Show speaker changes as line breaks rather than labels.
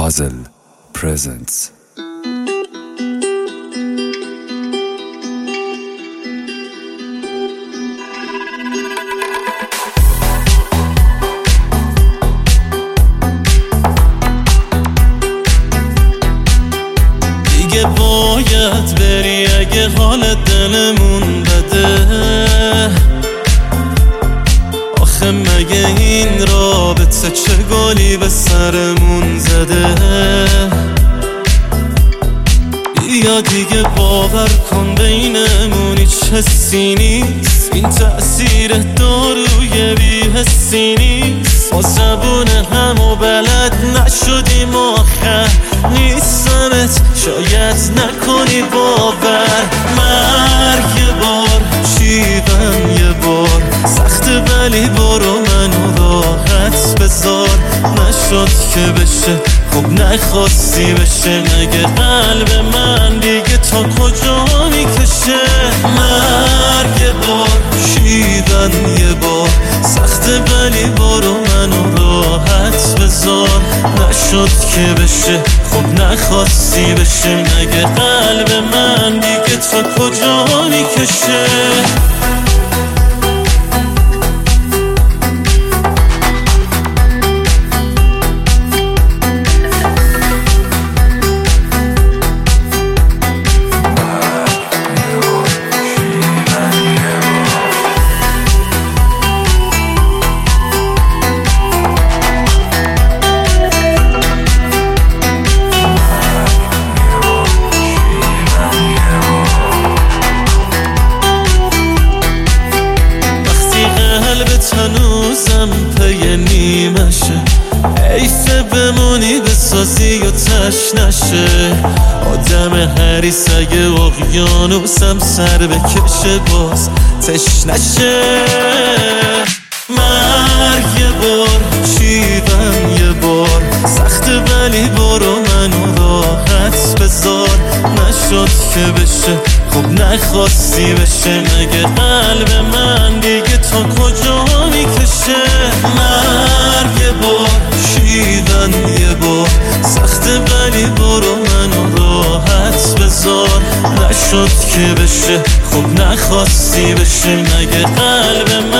Hazel presents.
دیگه باید بری اگه حال دلمون بده. آخه مگه این رابطه چه گلی به سرمون زده؟ بیا دیگه باور کن بینمون هیچ حسی نیست، این تأثیر داروی بی‌حسی نیست. با زبون همو بلد نشدیم آخر نیستمت شاید نکنی باور. مرگ یه بار شیون یه بار سخته ولی برو منو راحت بذار. نشد که بشه خب نخواستی بشه، مگه قلب من دیگه تا کجا میکشه؟ مرگ یه بار شیون یه بار سخته ولی برو منو راحت بذار. نشد که بشه خب نخواستی بشه، مگه قلب من دیگه تا کجا میکشه؟ هنوزم پی نیمشه، حیفه بمونی بسازی و تش نشه. آدم حریص اگه اقیانوسم سر بکشه باز تش نشه. مرگ یه بار شیون یه بار سخته ولی برو منو راحت بذار. نشد که بشه خب نخواستی بشه، مگه قلب من دیگه تا کجا میکشه؟ مرگ یه بار شیون یه بار سخته ولی برو منو راحت بذار. نشد که بشه خب نخواستی بشه، مگه قلب من